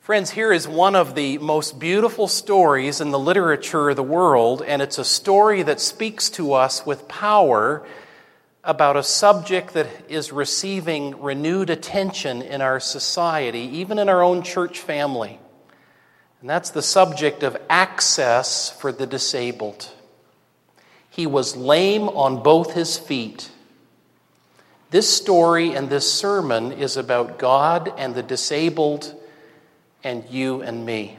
Friends, here is one of the most beautiful stories in the literature of the world, and it's a story that speaks to us with power about a subject that is receiving renewed attention in our society, even in our own church family. And that's the subject of access for the disabled. He was lame on both his feet. This story and this sermon is about God and the disabled and you and me.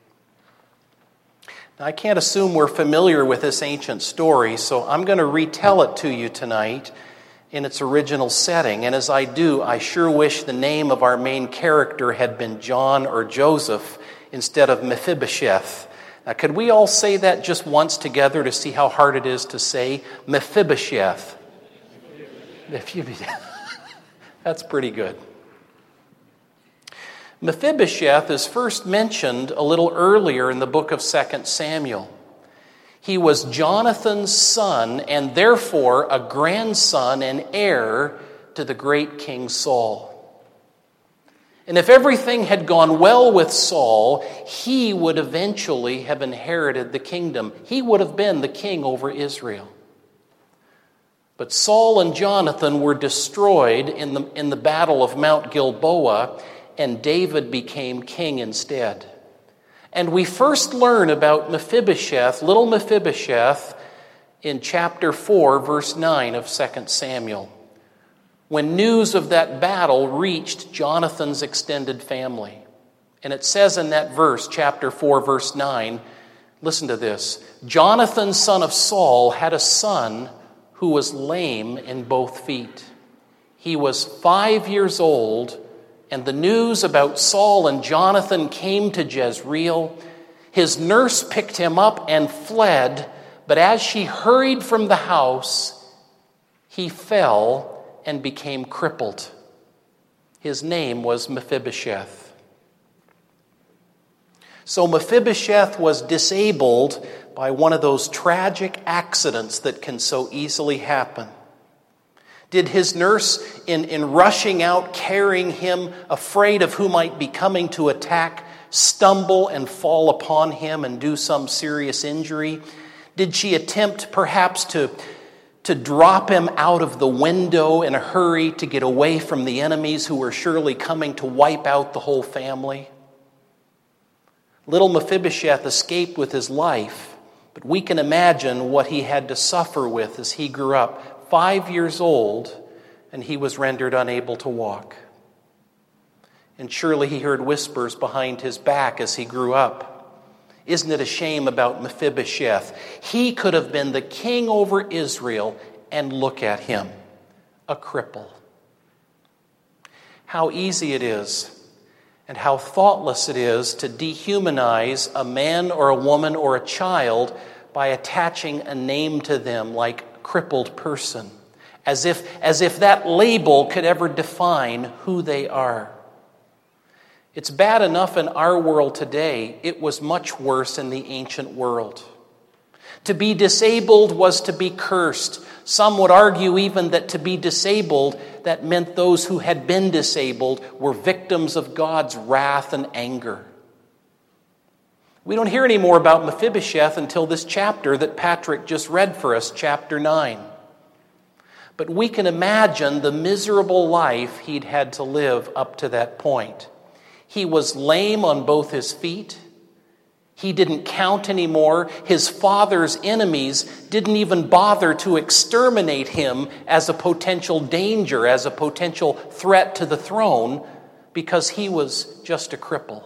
Now, I can't assume we're familiar with this ancient story, so I'm going to retell it to you tonight in its original setting. And as I do, I sure wish the name of our main character had been John or Joseph instead of Mephibosheth. Now, could we all say that just once together to see how hard it is to say? Mephibosheth. That's pretty good. Mephibosheth is first mentioned a little earlier in the book of 2 Samuel. He was Jonathan's son and therefore a grandson and heir to the great King Saul. And if everything had gone well with Saul, he would eventually have inherited the kingdom. He would have been the king over Israel. But Saul and Jonathan were destroyed in the battle of Mount Gilboa, and David became king instead. And we first learn about Mephibosheth, little Mephibosheth, in chapter 4, verse 9 of 2 Samuel, when news of that battle reached Jonathan's extended family. And it says in that verse, chapter 4, verse 9, listen to this: Jonathan, son of Saul, had a son who was lame in both feet. He was 5 years old, and the news about Saul and Jonathan came to Jezreel. His nurse picked him up and fled, but as she hurried from the house, he fell and became crippled. His name was Mephibosheth. So Mephibosheth was disabled by one of those tragic accidents that can so easily happen. Did his nurse, in rushing out, carrying him, afraid of who might be coming to attack, stumble and fall upon him and do some serious injury? Did she attempt perhaps to drop him out of the window in a hurry to get away from the enemies who were surely coming to wipe out the whole family? Little Mephibosheth escaped with his life, but we can imagine what he had to suffer with as he grew up. 5 years old, and he was rendered unable to walk. And surely he heard whispers behind his back as he grew up. Isn't it a shame about Mephibosheth? He could have been the king over Israel, and look at him, a cripple. How easy it is, and how thoughtless it is to dehumanize a man or a woman or a child by attaching a name to them like crippled person, as if that label could ever define who they are. It's bad enough in our world today. It was much worse in the ancient world. To be disabled was to be cursed. Some would argue even that to be disabled, that meant those who had been disabled were victims of God's wrath and anger. We don't hear any more about Mephibosheth until this chapter that Patrick just read for us, chapter 9. But we can imagine the miserable life he'd had to live up to that point. He was lame on both his feet. He didn't count anymore. His father's enemies didn't even bother to exterminate him as a potential danger, as a potential threat to the throne, because he was just a cripple.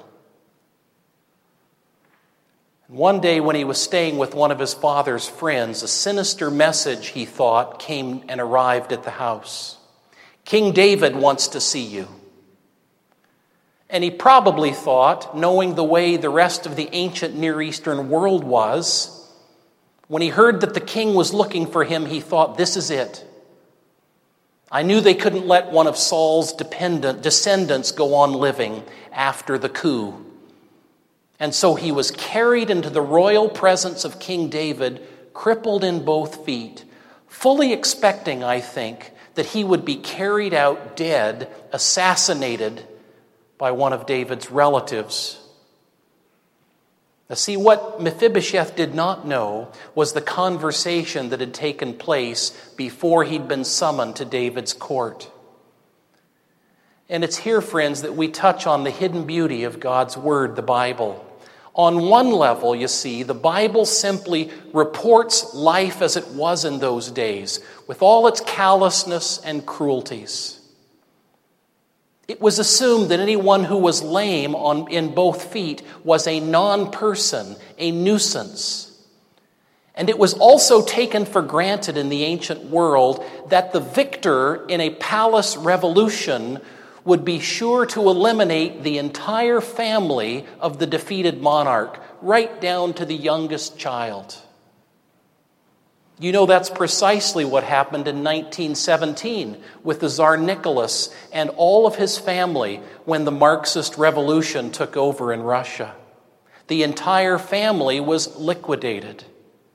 One day when he was staying with one of his father's friends, a sinister message, he thought, came and arrived at the house. King David wants to see you. And he probably thought, knowing the way the rest of the ancient Near Eastern world was, when he heard that the king was looking for him, he thought, this is it. I knew they couldn't let one of Saul's descendants go on living after the coup. And so he was carried into the royal presence of King David, crippled in both feet, fully expecting, I think, that he would be carried out dead, assassinated by one of David's relatives. Now see, what Mephibosheth did not know was the conversation that had taken place before he'd been summoned to David's court. And it's here, friends, that we touch on the hidden beauty of God's Word, the Bible. On one level, you see, the Bible simply reports life as it was in those days, with all its callousness and cruelties. It was assumed that anyone who was lame in both feet was a non-person, a nuisance. And it was also taken for granted in the ancient world that the victor in a palace revolution would be sure to eliminate the entire family of the defeated monarch, right down to the youngest child. You know, that's precisely what happened in 1917 with the Tsar Nicholas and all of his family when the Marxist revolution took over in Russia. The entire family was liquidated.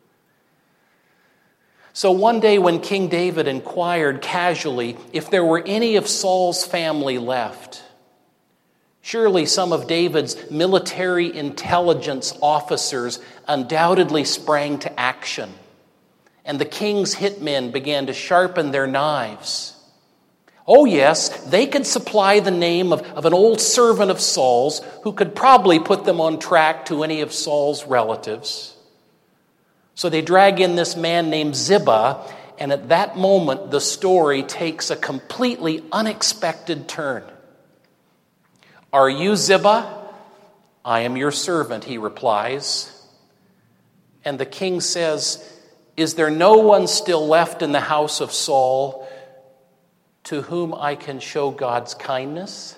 So one day when King David inquired casually if there were any of Saul's family left, surely some of David's military intelligence officers undoubtedly sprang to action. And the king's hitmen began to sharpen their knives. Oh yes, they could supply the name of an old servant of Saul's who could probably put them on track to any of Saul's relatives. So they drag in this man named Ziba, and at that moment the story takes a completely unexpected turn. "Are you Ziba?" "I am your servant," he replies. And the king says, "Is there no one still left in the house of Saul to whom I can show God's kindness?"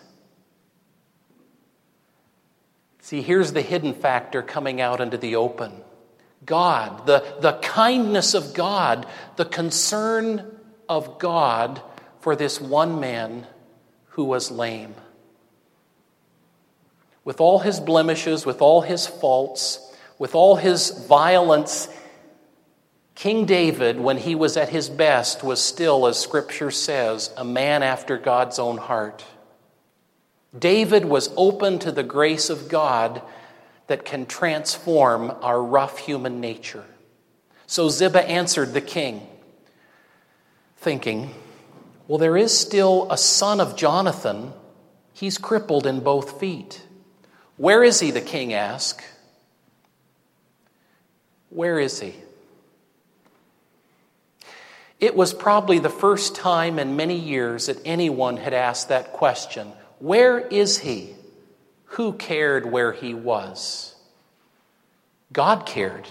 See, here's the hidden factor coming out into the open. God, the kindness of God, the concern of God for this one man who was lame. With all his blemishes, with all his faults, with all his violence, King David, when he was at his best, was still, as Scripture says, a man after God's own heart. David was open to the grace of God that can transform our rough human nature. So Ziba answered the king, thinking, well, there is still a son of Jonathan. He's crippled in both feet. Where is he? The king asked. Where is he? It was probably the first time in many years that anyone had asked that question. Where is he? Who cared where he was? God cared.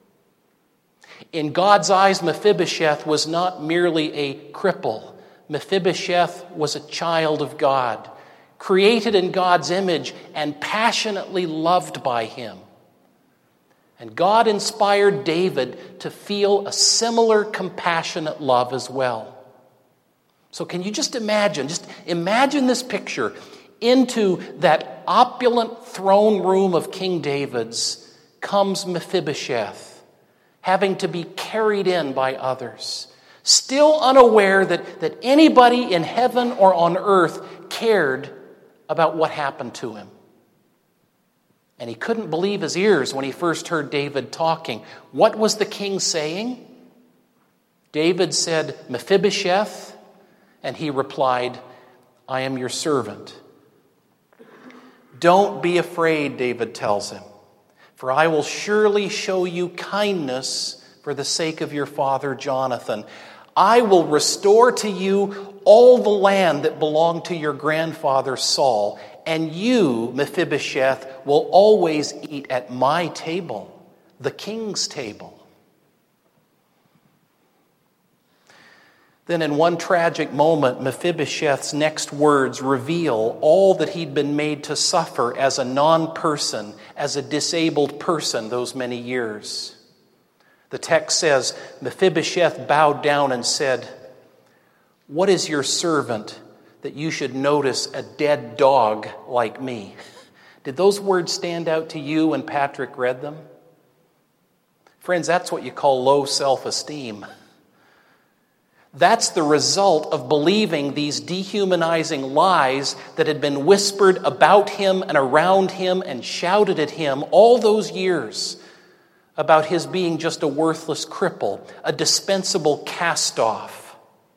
In God's eyes, Mephibosheth was not merely a cripple. Mephibosheth was a child of God, created in God's image and passionately loved by him. And God inspired David to feel a similar compassionate love as well. So can you just imagine this picture. Into that opulent throne room of King David's comes Mephibosheth, having to be carried in by others, still unaware that anybody in heaven or on earth cared about what happened to him. And he couldn't believe his ears when he first heard David talking. What was the king saying? David said, Mephibosheth, and he replied, I am your servant. Don't be afraid, David tells him, for I will surely show you kindness for the sake of your father Jonathan. I will restore to you all the land that belonged to your grandfather Saul, and you, Mephibosheth, will always eat at my table, the king's table. Then in one tragic moment, Mephibosheth's next words reveal all that he'd been made to suffer as a non-person, as a disabled person those many years. The text says, Mephibosheth bowed down and said, what is your servant that you should notice a dead dog like me? Did those words stand out to you when Patrick read them? Friends, that's what you call low self-esteem. That's the result of believing these dehumanizing lies that had been whispered about him and around him and shouted at him all those years about his being just a worthless cripple, a dispensable cast-off.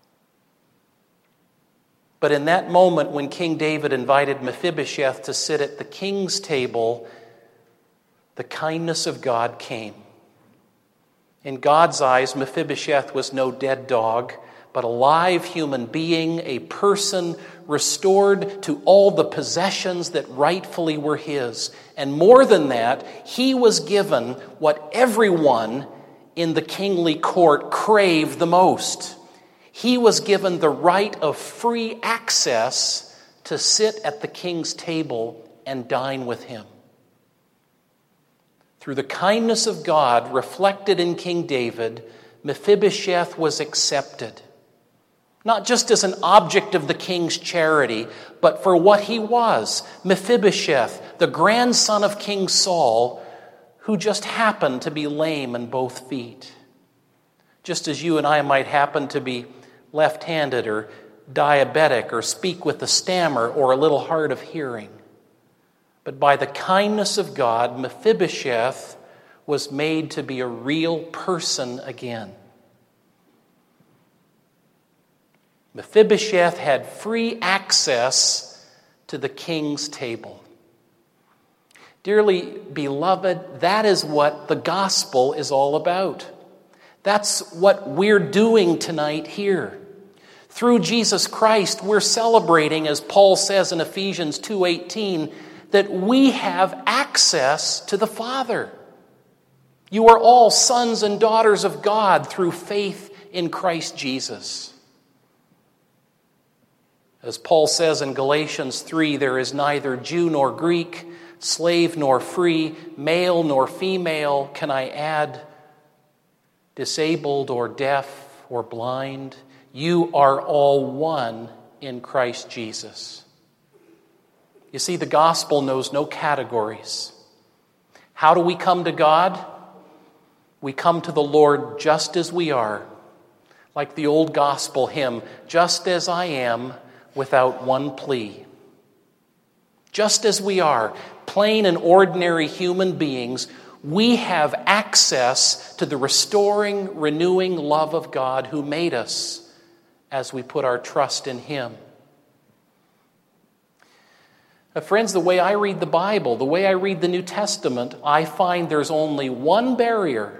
But in that moment when King David invited Mephibosheth to sit at the king's table, the kindness of God came. In God's eyes, Mephibosheth was no dead dog, but a live human being, a person restored to all the possessions that rightfully were his. And more than that, he was given what everyone in the kingly court craved the most. He was given the right of free access to sit at the king's table and dine with him. Through the kindness of God reflected in King David, Mephibosheth was accepted. Not just as an object of the king's charity, but for what he was, Mephibosheth, the grandson of King Saul, who just happened to be lame in both feet. Just as you and I might happen to be left-handed or diabetic or speak with a stammer or a little hard of hearing. But by the kindness of God, Mephibosheth was made to be a real person again. Mephibosheth had free access to the king's table. Dearly beloved, that is what the gospel is all about. That's what we're doing tonight here. Through Jesus Christ, we're celebrating, as Paul says in Ephesians 2:18, that we have access to the Father. You are all sons and daughters of God through faith in Christ Jesus. As Paul says in Galatians 3, there is neither Jew nor Greek, slave nor free, male nor female, can I add, disabled or deaf or blind. You are all one in Christ Jesus. You see, the gospel knows no categories. How do we come to God? We come to the Lord just as we are. Like the old gospel hymn, just as I am, without one plea. Just as we are, plain and ordinary human beings, we have access to the restoring, renewing love of God who made us as we put our trust in him. Friends, the way I read the Bible, the way I read the New Testament, I find there's only one barrier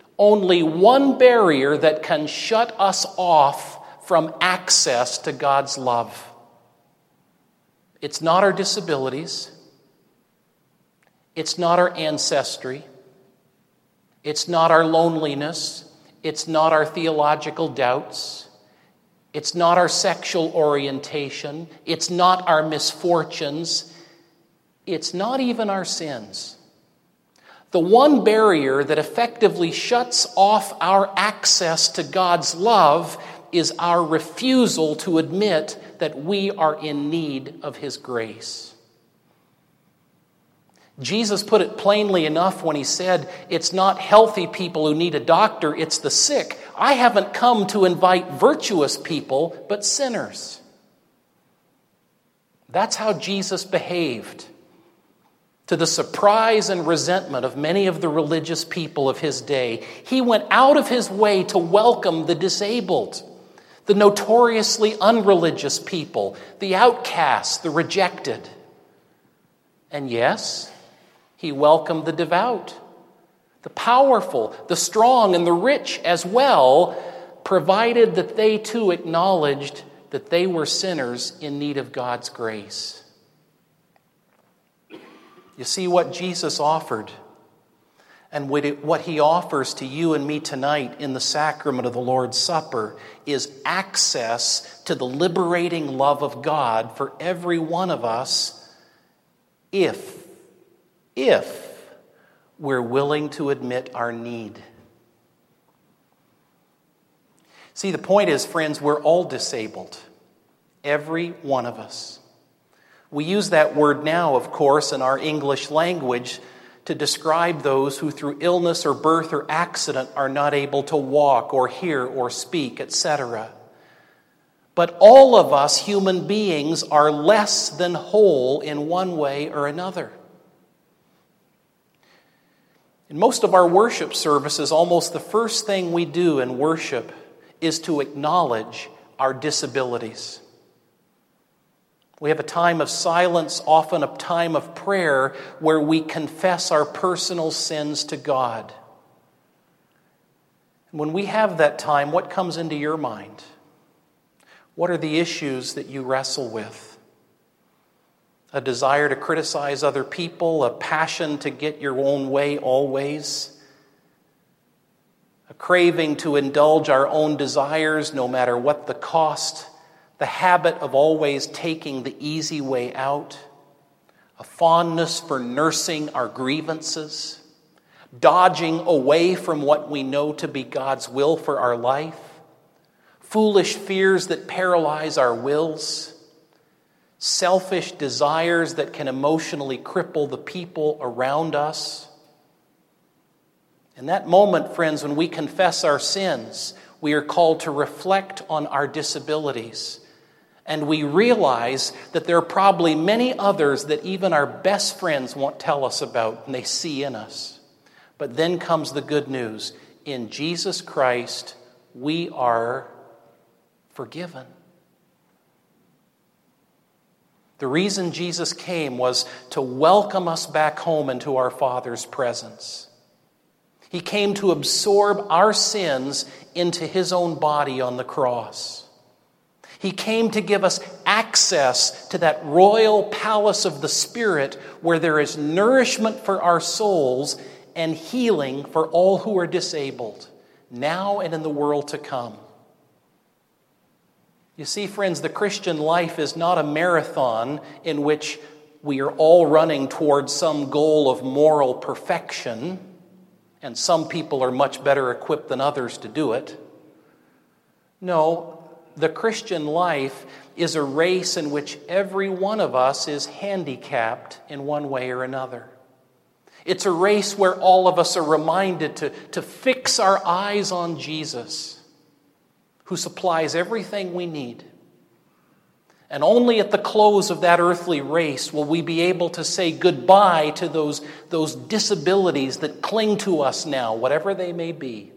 that can shut us off from access to God's love. It's not our disabilities. It's not our ancestry. It's not our loneliness. It's not our theological doubts. It's not our sexual orientation. It's not our misfortunes. It's not even our sins. The one barrier that effectively shuts off our access to God's love is our refusal to admit that we are in need of his grace. Jesus put it plainly enough when he said, it's not healthy people who need a doctor, it's the sick. I haven't come to invite virtuous people, but sinners. That's how Jesus behaved, to the surprise and resentment of many of the religious people of his day. He went out of his way to welcome the disabled, the notoriously unreligious people, the outcasts, the rejected. And yes, he welcomed the devout, the powerful, the strong, and the rich as well, provided that they too acknowledged that they were sinners in need of God's grace. You see what Jesus offered and what he offers to you and me tonight in the sacrament of the Lord's Supper is access to the liberating love of God for every one of us if we're willing to admit our need. See, the point is, friends, we're all disabled. Every one of us. We use that word now, of course, in our English language to describe those who through illness or birth or accident are not able to walk or hear or speak, etc. But all of us human beings are less than whole in one way or another. In most of our worship services, almost the first thing we do in worship is to acknowledge our disabilities. We have a time of silence, often a time of prayer, where we confess our personal sins to God. When we have that time, what comes into your mind? What are the issues that you wrestle with? A desire to criticize other people, a passion to get your own way always, a craving to indulge our own desires no matter what the cost, the habit of always taking the easy way out, a fondness for nursing our grievances, dodging away from what we know to be God's will for our life, foolish fears that paralyze our wills, selfish desires that can emotionally cripple the people around us. In that moment, friends, when we confess our sins, we are called to reflect on our disabilities. And we realize that there are probably many others that even our best friends won't tell us about and they see in us. But then comes the good news. In Jesus Christ, we are forgiven. The reason Jesus came was to welcome us back home into our Father's presence. He came to absorb our sins into His own body on the cross. He came to give us access to that royal palace of the Spirit where there is nourishment for our souls and healing for all who are disabled, now and in the world to come. You see, friends, the Christian life is not a marathon in which we are all running towards some goal of moral perfection, and some people are much better equipped than others to do it. No, the Christian life is a race in which every one of us is handicapped in one way or another. It's a race where all of us are reminded to fix our eyes on Jesus, who supplies everything we need. And only at the close of that earthly race will we be able to say goodbye to those disabilities that cling to us now, whatever they may be.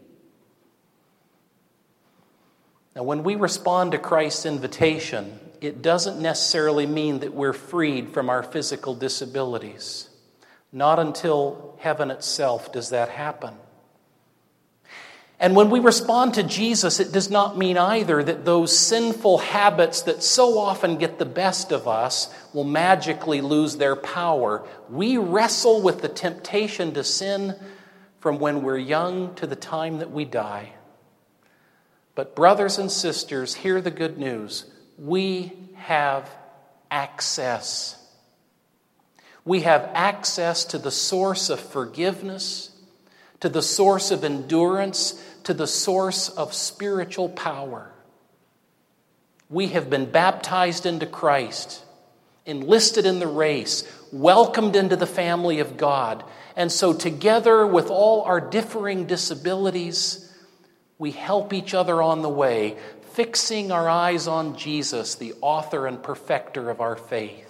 Now, when we respond to Christ's invitation, it doesn't necessarily mean that we're freed from our physical disabilities. Not until heaven itself does that happen. And when we respond to Jesus, it does not mean either that those sinful habits that so often get the best of us will magically lose their power. We wrestle with the temptation to sin from when we're young to the time that we die. But brothers and sisters, hear the good news. We have access. We have access to the source of forgiveness, to the source of endurance, to the source of spiritual power. We have been baptized into Christ, enlisted in the race, welcomed into the family of God. And so together with all our differing disabilities, we help each other on the way, fixing our eyes on Jesus, the author and perfecter of our faith.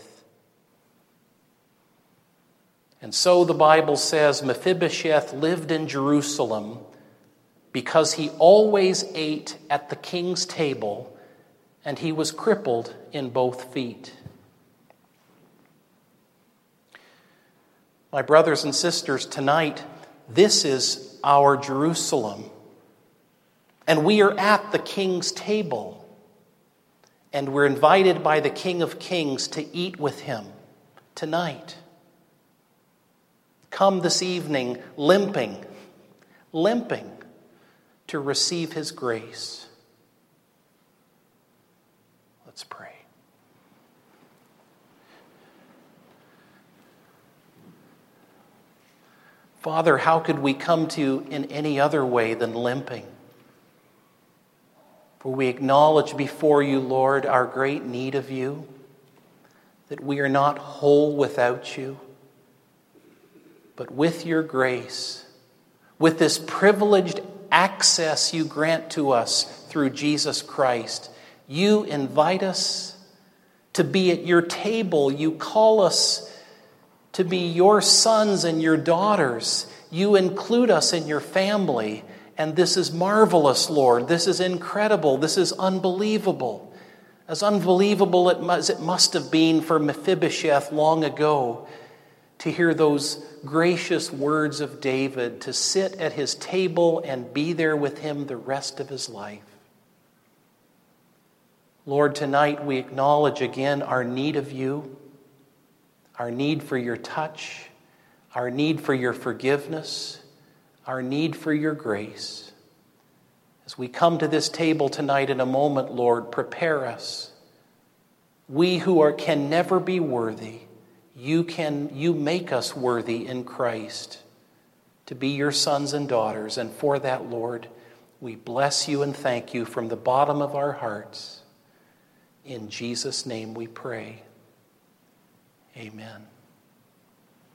And so the Bible says Mephibosheth lived in Jerusalem because he always ate at the king's table, and he was crippled in both feet. My brothers and sisters, tonight, this is our Jerusalem. And we are at the king's table. And we're invited by the King of Kings to eat with him tonight. Come this evening limping to receive his grace. Let's pray. Father, how could we come to you in any other way than limping? For we acknowledge before you, Lord, our great need of you, that we are not whole without you. But with your grace, with this privileged access you grant to us through Jesus Christ, You invite us to be at your table. You call us to be your sons and your daughters. You include us in your family. And this is marvelous, Lord. This is incredible. This is unbelievable. As unbelievable as it must have been for Mephibosheth long ago to hear those gracious words of David, to sit at his table and be there with him the rest of his life. Lord, tonight we acknowledge again our need of you, our need for your touch, our need for your forgiveness, our need for your grace. As we come to this table tonight in a moment, Lord, prepare us. We who can never be worthy, you make us worthy in Christ to be your sons and daughters. And for that, Lord, we bless you and thank you from the bottom of our hearts. In Jesus' name we pray. Amen.